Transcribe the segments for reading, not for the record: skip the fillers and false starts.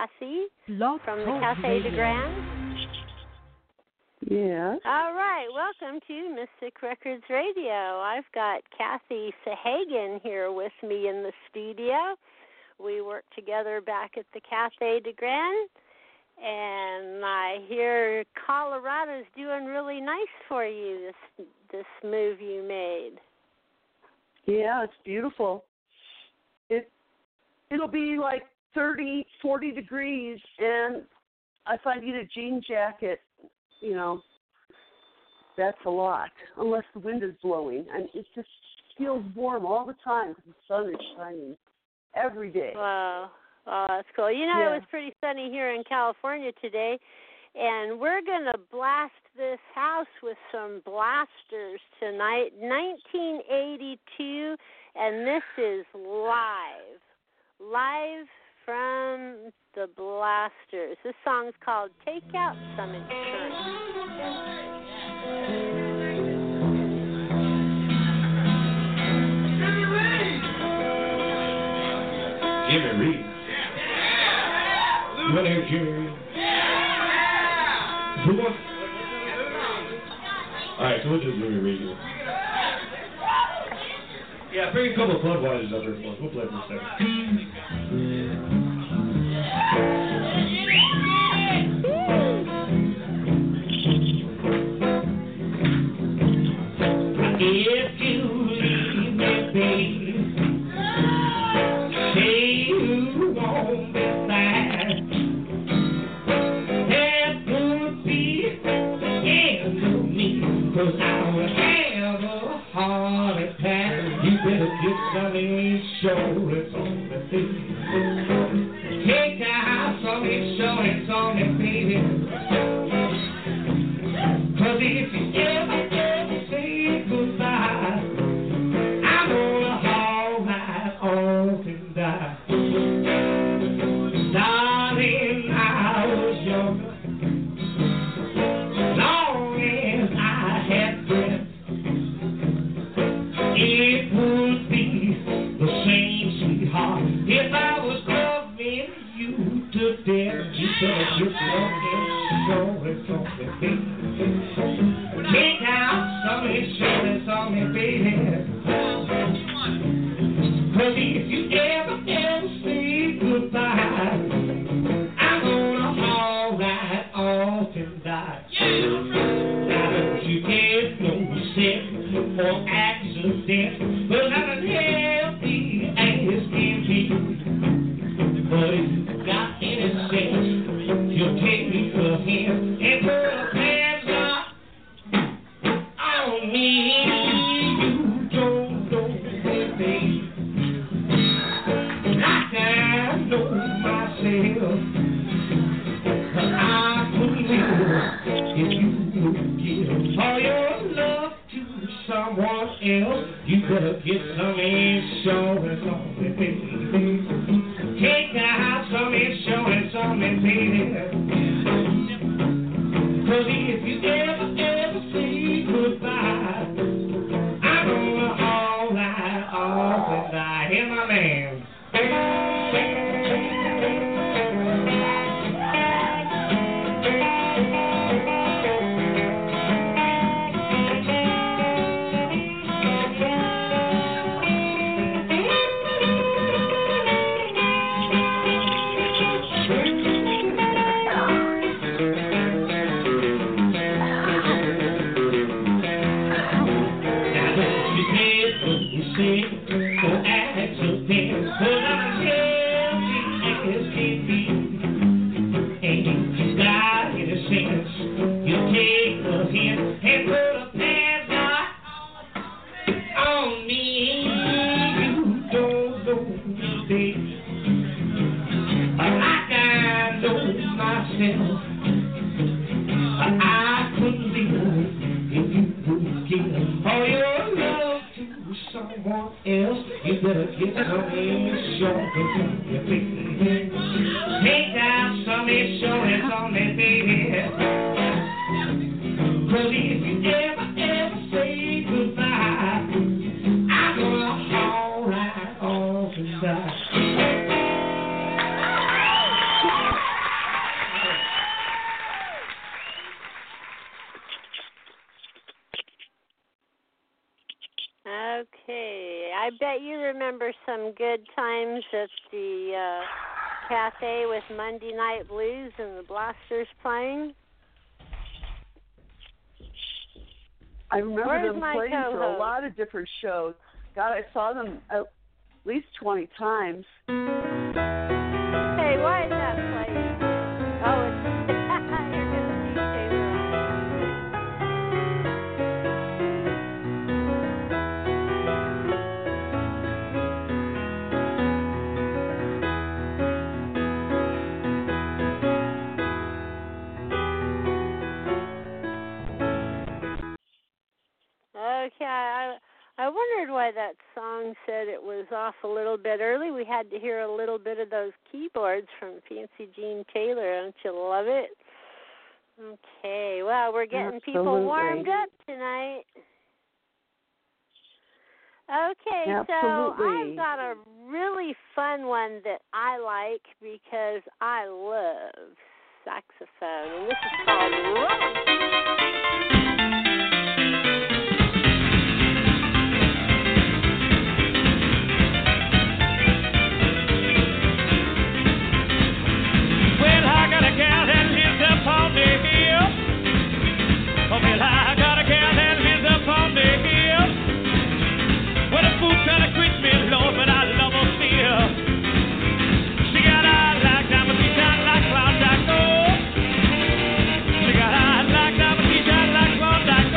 Cassie Blog from the Talk Cafe de Radio. Grand. Yes. All right, welcome to Mystic Records Radio. I've got Kathy Sahagan here with me in the studio. We work together back at the Cafe de Grand, and I hear Colorado's doing really nice for you, this move you made. Yeah, it's beautiful. It'll be like 30, 40 degrees, and if I need a jean jacket, that's a lot, unless the wind is blowing. And it just feels warm all the time because the sun is shining every day. Wow. Oh, that's cool. It was pretty sunny here in California today, and we're going to blast this house with some blasters tonight. 1982, and this is live from the Blasters. This song's called Take Out Some Insurance. Jimmy Reed. What is Jimmy? Who wants? All right, so we'll do Jimmy Reed here. Yeah, bring a couple of Floodwaters up here for us. We'll play for a second. If you leave me, baby, say you won't be back. That would be the end of me, 'cause I will have a heart attack. You better get some insurance on me, baby. Take out some insurance on me, baby. 'Cause if you ever say goodbye, I'm gonna haul right off and die. Darling, I was younger, long as I had breath. It would be the same, sweetheart, if I was loving you to death. You better get some insurance on me, baby. Take out some insurance on me, baby. 'Cause if you ever say goodbye, I'm gonna haul right off and die. Now don't you get no sick or accident, but I'm healthy as can be. But if you got any sense, you'll take me for him and put a padlock on me. You don't know me, baby, like I know myself. But I couldn't live if you would give all your love to someone else. You better get some insurance on me, baby. Take out some insurance on me, baby. 'Cause if you ever say goodbye, I'm gonna haul right off and die. Hear my man. Take out some insurance on me, baby. 'Cause if you ever say goodbye, I'm gonna haul right off and die. bet you remember some good times at the cafe with Monday Night Blues and the Blasters playing. I remember Where's them my playing for a co-host? lot of different shows. God, I saw them at least 20 times. Hey, why is that playing? Oh, it's you're gonna see Taylor on. Okay, I wondered why that song said it was off a little bit early. We had to hear a little bit of those keyboards from Fancy Jean Taylor. Don't you love it? Okay, well, we're getting people warmed up tonight. Okay, so I've got a really fun one that I like because I love saxophone, and this is called Rock. Well, I got a gal that lives up on the hill. Oh, well, I got a gal that lives up on the hill. Well, the fool trying to quit me, Lord, but I love her still. She got eyes like diamonds, she shine like clouds, I know. She got eyes like diamonds, she shine like clouds, I know.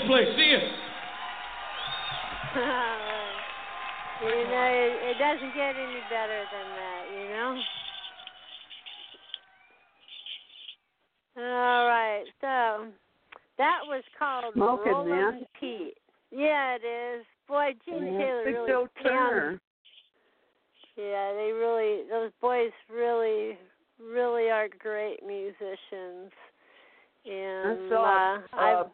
Let's play. See you. You know, it doesn't get any better than that, you know? All right, so that was called Smoking, Rollin' man. Pete. Yeah, it is. Boy, Gene Taylor Big really Joe Turner. Yeah, those boys really are great musicians. And I saw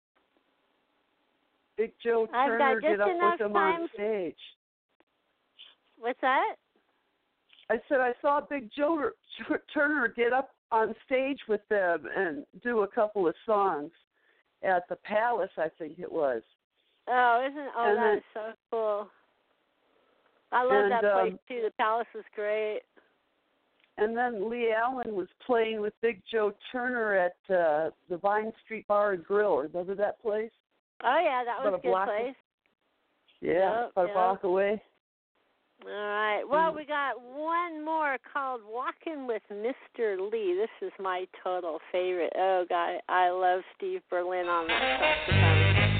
Big Joe I've got Turner just get up enough with them time. on stage. What's that? I said I saw Big Joe Turner get up on stage with them and do a couple of songs at the Palace, I think it was. That is so cool. I love that place too. The Palace is great. And then Lee Allen was playing with Big Joe Turner at the Vine Street Bar and Grill. Remember that place? Oh yeah, that was a good place. Yeah, about a block away. All right. Well, we got one more called Walking with Mr. Lee. This is my total favorite. Oh, God, I love Steve Berlin on that saxophone.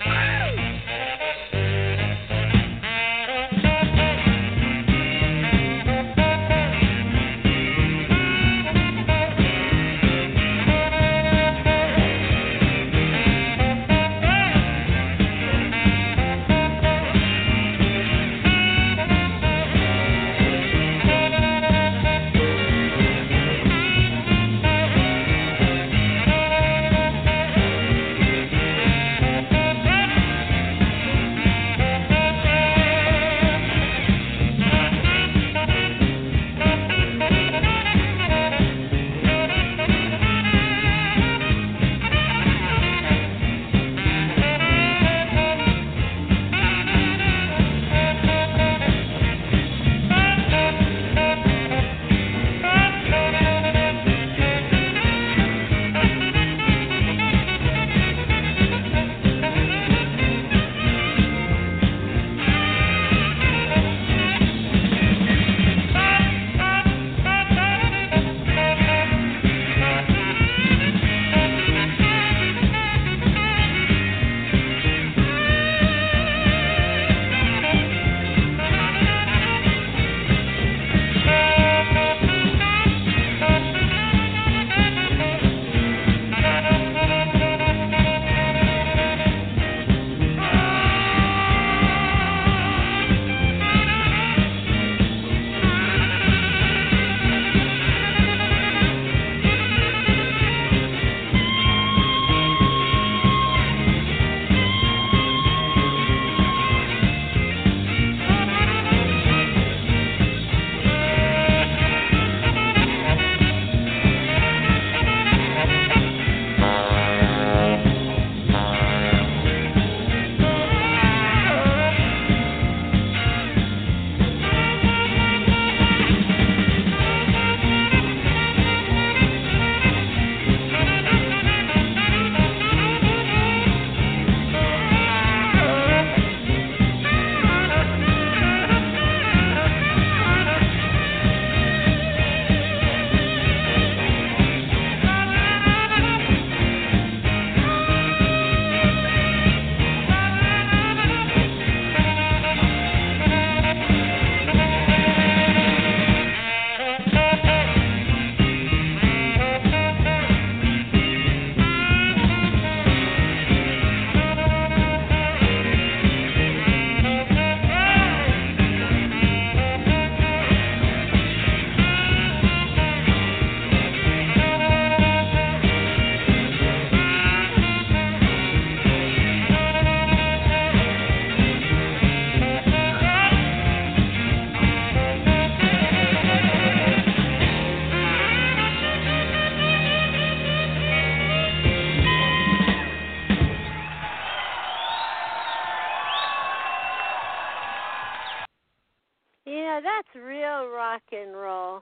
That's real rock and roll.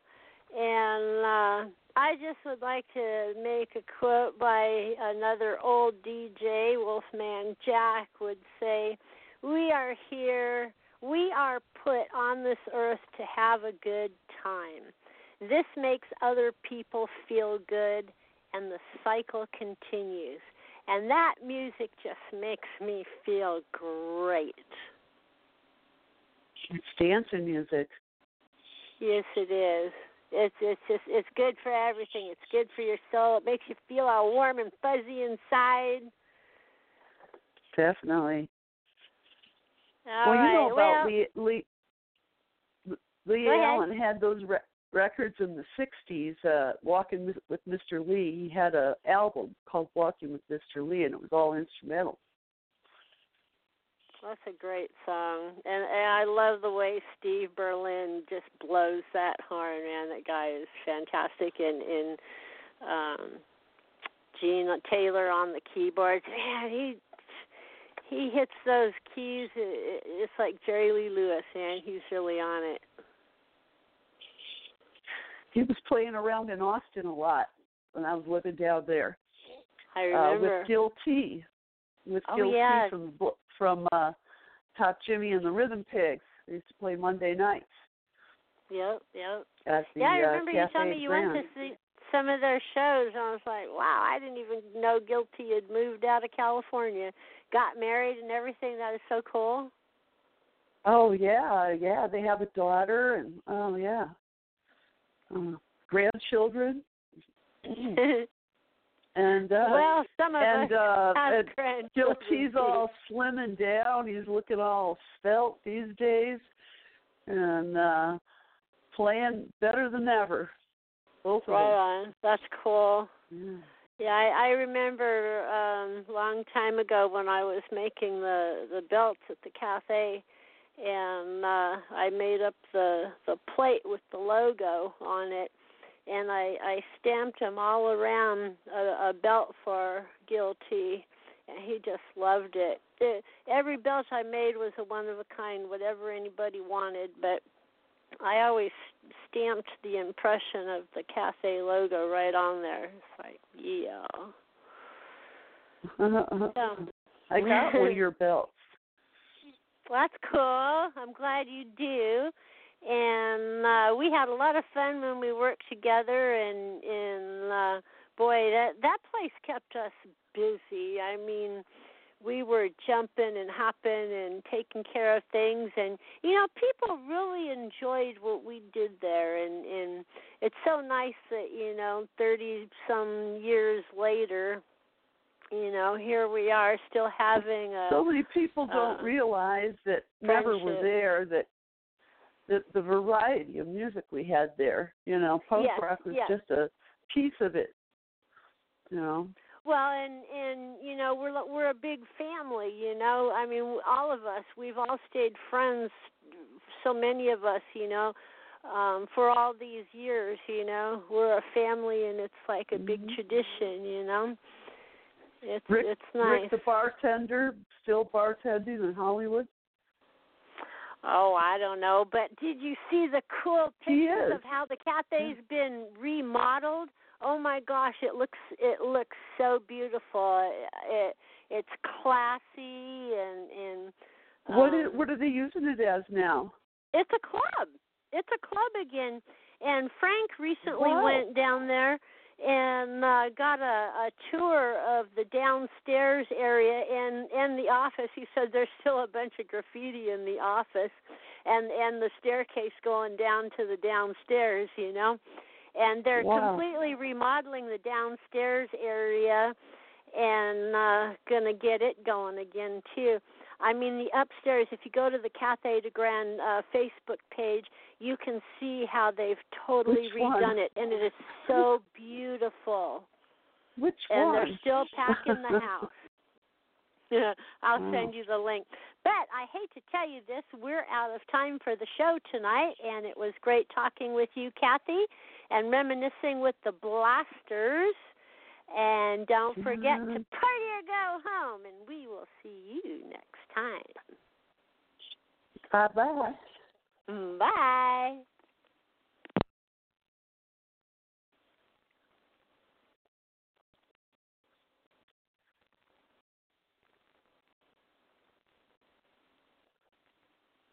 And I just would like to make a quote by another old DJ, Wolfman Jack, would say, "We are here, we are put on this earth to have a good time. This makes other people feel good, and the cycle continues. And that music just makes me feel great. It's dancing music. Yes, it is. It's good for everything. It's good for your soul. It makes you feel all warm and fuzzy inside. Definitely. All well, right. you know about Lee Allen had those records in the 60s, Walking with Mr. Lee. He had an album called Walking with Mr. Lee, and it was all instrumental. That's a great song. And I love the way Steve Berlin just blows that horn, man. That guy is fantastic. And Gene Taylor on the keyboards. Man, he hits those keys. It's like Jerry Lee Lewis, man. He's really on it. He was playing around in Austin a lot when I was living down there. I remember. With Gil T. T from Top Jimmy and the Rhythm Pigs. They used to play Monday nights. Yep. At the, I remember you told me you Grand. went to see some of their shows, and I was like, wow, I didn't even know Gil T had moved out of California, got married and everything. That is so cool. Oh, yeah. They have a daughter, and, grandchildren. And well, some of us have Gil T's all slimming down. He's looking all svelte these days, and playing better than ever. Both of them. Right on. That's cool. Yeah, I remember a long time ago when I was making the belts at the cafe, and I made up the plate with the logo on it. And I stamped him all around a belt for Gil T, and he just loved it. Every belt I made was a one-of-a-kind, whatever anybody wanted, but I always stamped the impression of the cafe logo right on there. It's like, yeah. So, I got one of your belts. Well, that's cool. I'm glad you do. And we had a lot of fun when we worked together, and boy, that place kept us busy. I mean, we were jumping and hopping and taking care of things, and, people really enjoyed what we did there, and it's so nice that, 30-some years later, here we are still having so many people don't realize that never were there, that the variety of music we had there, punk rock was just a piece of it, Well, and we're a big family, I mean, all of us, we've all stayed friends, so many of us, for all these years, we're a family, and it's like a big tradition, It's nice. Rick, the bartender, still bartending in Hollywood? Oh, I don't know, but did you see the cool pictures of how the cafe's been remodeled? Oh my gosh, it looks so beautiful. It's classy and what are they using it as now? It's a club. It's a club again. And Frank recently went down there and got a tour of the downstairs area and the office. He said there's still a bunch of graffiti in the office and the staircase going down to the downstairs, And they're completely remodeling the downstairs area and going to get it going again, too. I mean, the upstairs, if you go to the Café de Grand Facebook page, you can see how they've totally redone it, and it is so beautiful. Which one? And they're still packing the house. I'll send you the link. But I hate to tell you this, we're out of time for the show tonight, and it was great talking with you, Kathy, and reminiscing with the Blasters. And don't forget to party or go home, and we will see you next time. Bye-bye. Bye.